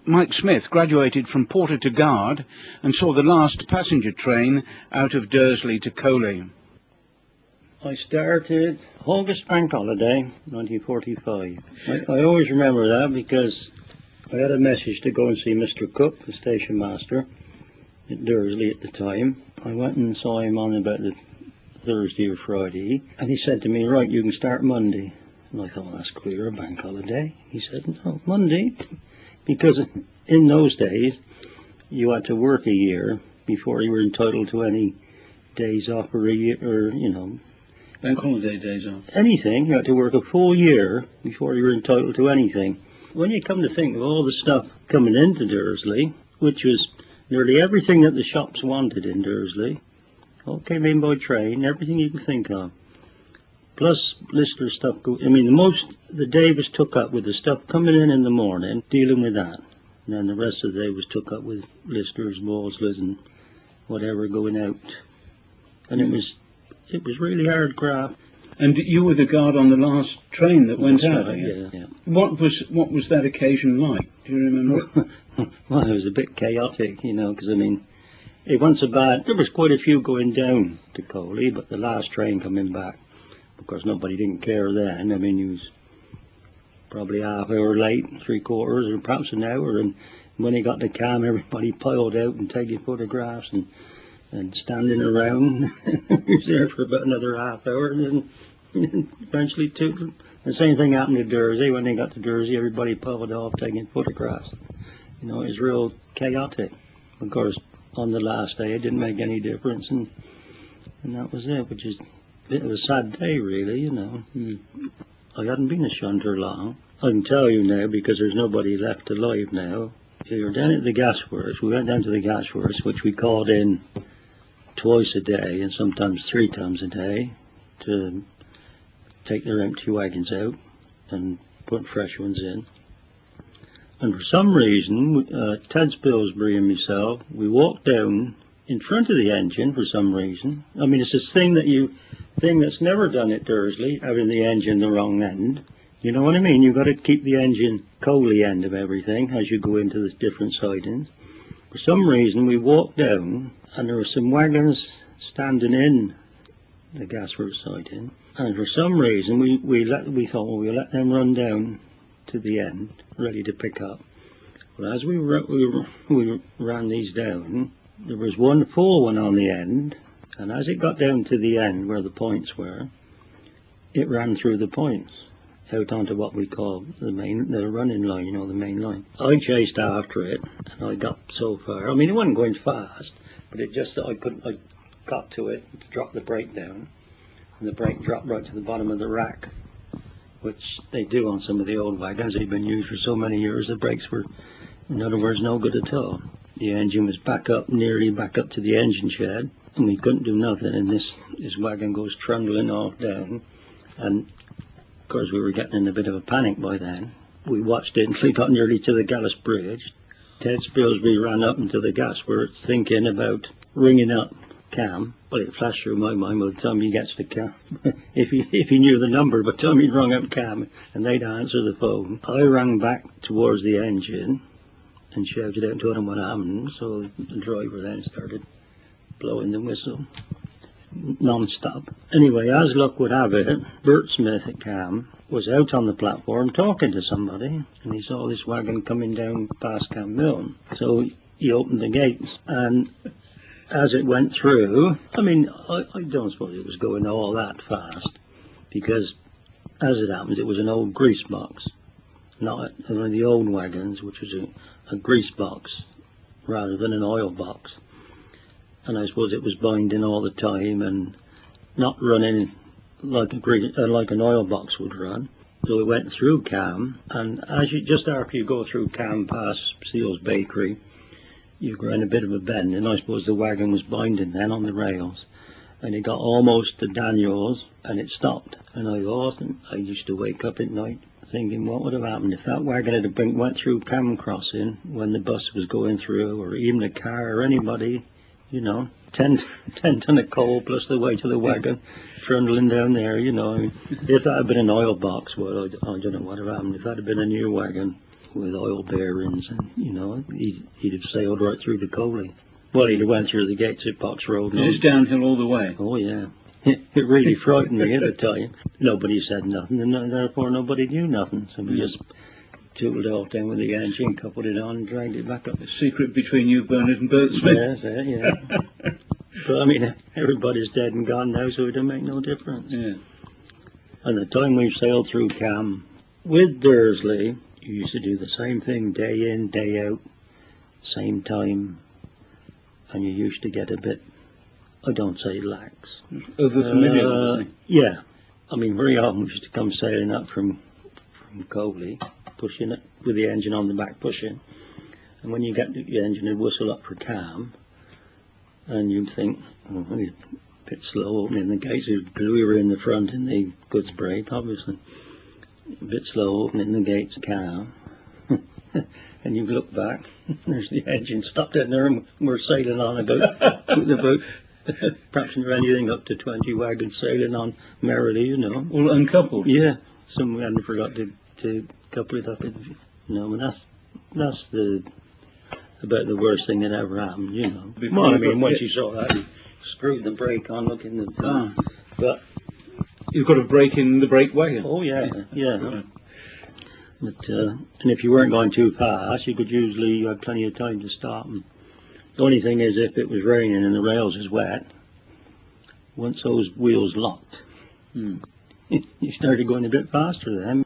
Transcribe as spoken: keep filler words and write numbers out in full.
Mike Smith graduated from porter to guard and saw the last passenger train out of Dursley to Coley. I started August Bank Holiday, nineteen forty-five. I, I always remember that because I had a message to go and see Mister Cook, the station master, at Dursley at the time. I went and saw him on about the Thursday or Friday, and he said to me, right, you can start Monday. And I thought, well, that's queer, a bank holiday. He said, no, Monday, because in those days, you had to work a year before you were entitled to any days off or, a year, or you know, bank holiday days off. Anything. You had to work a full year before you were entitled to anything. When you come to think of all the stuff coming into Dursley, which was nearly everything that the shops wanted in Dursley, all came in by train, everything you can think of. Plus Lister stuff. Go, I mean, the most the day was took up with the stuff coming in in the morning, dealing with that. And then the rest of the day was took up with Listers, Maudsleys and whatever going out. And it was it was really hard graft. And you were the guard on the last train that went That's out, right, yeah? yeah, yeah. What was what was that occasion like? Do you remember? Well, it was a bit chaotic, you know, because I mean, it wasn't so bad. There was quite a few going down to Coley, but the last train coming back, of course, nobody didn't care then. I mean, he was probably half hour late, three quarters, or perhaps an hour. And when he got to Cam, everybody piled out and taking photographs and and standing around. He was there for about another half hour, and then eventually took. The same thing happened to Dursley. When they got to Dursley, everybody piled off taking photographs. You know, it was real chaotic. Of course, on the last day, it didn't make any difference, and and that was it, which is a bit of a sad day, really, you know. Mm. I hadn't been a shunter long. I can tell you now, because there's nobody left alive now. We were down at the gasworks. We went down to the gasworks, which we called in twice a day, and sometimes three times a day, to take their empty wagons out and put fresh ones in. And for some reason, uh, Ted Spilsbury and myself, we walked down in front of the engine for some reason. I mean, it's this thing that you, thing that's never done at Dursley, having the engine the wrong end. You know what I mean? You've got to keep the engine Coley end of everything as you go into the different sidings. For some reason, we walked down, and there were some wagons standing in the gasworks siding. And for some reason, we we let we thought, well, we'll let them run down to the end, ready to pick up. Well, as we we we ran these down, there was one full one on the end, and as it got down to the end where the points were, it ran through the points out onto what we call the main, the running line, you know, the main line. I chased after it, and I got so far. I mean, it wasn't going fast, but it just I couldn't. I got to it, to drop the brake down, and the brake dropped right to the bottom of the rack, which they do on some of the old wagons. They've been used for so many years. The brakes were, in other words, no good at all. The engine was back up, nearly back up to the engine shed, and we couldn't do nothing. And this this wagon goes trundling off down, and of course, we were getting in a bit of a panic by then. We watched it until we got nearly to the Gallus Bridge. Ted Spilsbury ran up into the gasworks thinking about ringing up Cam. Well, it flashed through my mind by the time he gets to Cam. if he if he knew the number, by the time he rung up Cam and they'd answer the phone. I rang back towards the engine and shouted out and told him what happened. So the driver then started blowing the whistle non-stop. Anyway, as luck would have it, Bert Smith at Cam was out on the platform talking to somebody, and he saw this wagon coming down past Cam Milne. So he opened the gates, and as it went through, I mean, I, I don't suppose it was going all that fast, because as it happens, it was an old grease box, not one of the old wagons, which was a, a grease box rather than an oil box. And I suppose it was binding all the time and not running like a grease, uh, like an oil box would run. So it went through Cam, and as you just after you go through Cam past Seals Bakery, you go in a bit of a bend, and I suppose the wagon was binding then on the rails, and it got almost to Daniels, and it stopped. And I thought, I used to wake up at night thinking, what would have happened if that wagon had been, went through Cam Crossing when the bus was going through, or even a car or anybody. You know, ten, ten ton of coal plus the weight of the wagon trundling down there, you know. If that had been an oil box, well, I, I don't know what would have happened. If that had been a new wagon, with oil bearings, and you know, he'd, he'd have sailed right through the Coley. Well, he'd have went through the gates at Box Road. Is this downhill all the way? Oh yeah. It really frightened me at the time. Nobody said nothing, and therefore nobody knew nothing. So we Yeah. just tootled off down with the engine, coupled it on, and dragged it back up. The secret between you, Bernard, and Bert Smith. Yeah, that's it, yeah. But I mean, everybody's dead and gone now, so it don't make no difference. Yeah. And the time we sailed through Cam with Dursley, you used to do the same thing day in, day out, same time, and you used to get a bit, I don't say lax. Over familiar, Uh, I think. yeah. I mean, very often we used to come sailing up from, from Coley, pushing it with the engine on the back, pushing. And when you get the the engine, it'd whistle up for Cam, and you'd think, oh, he's a bit slow opening the gates. We were in the front in the goods brake, obviously. A bit slow opening the gates, Cam. And you look back, there's the engine stopped in there, and we're sailing on about, with about perhaps anything up to twenty wagons sailing on merrily, you know. All uncoupled. Yeah, some we hadn't forgot to, to couple it up, in, you know, and that's, that's the, about the worst thing that ever happened, you know. Before Well, I you mean, got once hit. you saw that, you screwed the brake on, looking at the, Ah. but, You've got a brake in the brake wagon. oh yeah, yeah. Right. But, uh, and if you weren't going too fast, you could usually, you had plenty of time to stop. And the only thing is, if it was raining and the rails is wet, once those wheels locked, Hmm. you started going a bit faster then,